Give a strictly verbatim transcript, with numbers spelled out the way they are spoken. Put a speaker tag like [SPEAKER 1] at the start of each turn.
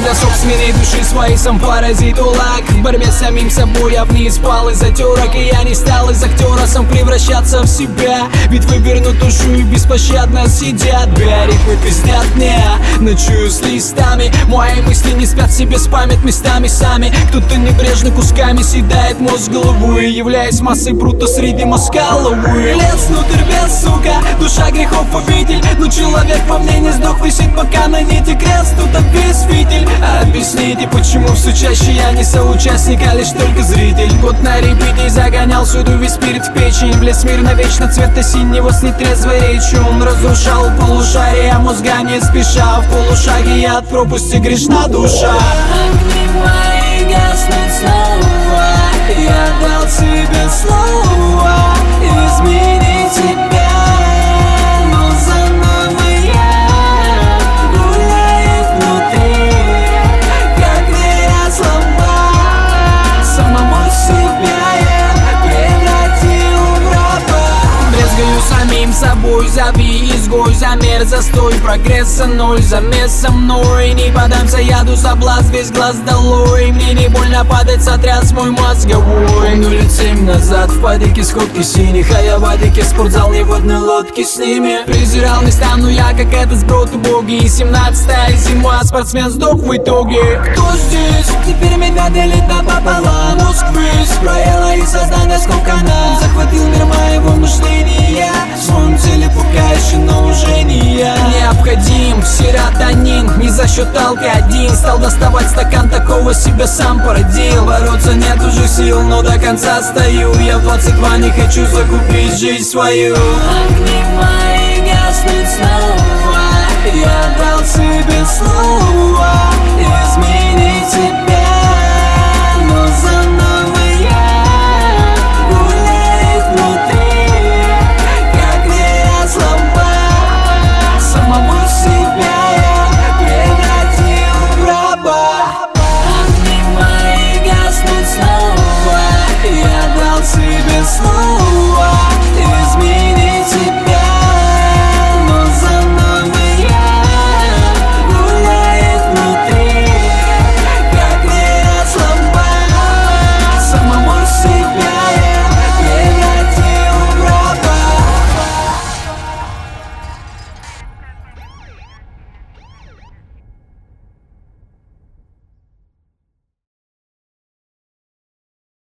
[SPEAKER 1] для собственной души своей сам паразит улак. В борьбе с самим собой я вниз пал из-за терок, и я не стал из актера сам превращаться в себя. Ведь вывернут душу и беспощадно сидят. Рифмы пиздят мне, ночую с листами. Мои мысли не спят себе, спамят местами сами. Кто-то небрежно кусками съедает мозг головой, являясь массой брута среди москаловой. Лес внутрь без, сука, душа грехов обитель. Но человек во мне не сдох, висит пока на нити крест. Тут обвис фитиль. Объясните, почему все чаще я не соучастник, а лишь только зритель. Год на репите загонял сюда весь спирит в печень. Блеск мирно вечно цвета синего с нетрезвой речью. Он разрушал полушария мозга не спеша. В полушаге я от пропасти грешна душа.
[SPEAKER 2] Огни мои гаснут снова. Я дал себе слово изменить тебя, но заново я гуляю внутри, как дверя сломать. Самому себя я превратил в раба.
[SPEAKER 1] Брезгаю самим собой, зови изгой, замер, застой, прогресса ноль, замес со мной. Не подамся яду, соблазн, весь глаз долой. Мне не больно падать, сотряс мой мозговой. Ну лет семь назад в падике сходки синих, а я в адике спортзал не в одной лодке с ними. Презирал не стану я, как этот сброд убогий. И семнадцатая зима, спортсмен сдох в итоге. Кто здесь? Теперь меня делит напополам. Мозг весь проела и сознание скомкана. Захватил мир моего мышления. Своим цели пока еще, но уже не я. Необходим серотонин, не за счет алкоголин. Стал доставать стакан, такого себя сам породил. Бороться нет уже сил, но до конца стою. Я в двадцать два не хочу закупить жизнь свою.
[SPEAKER 2] Огни мои гаснут снова. Я дал себе слово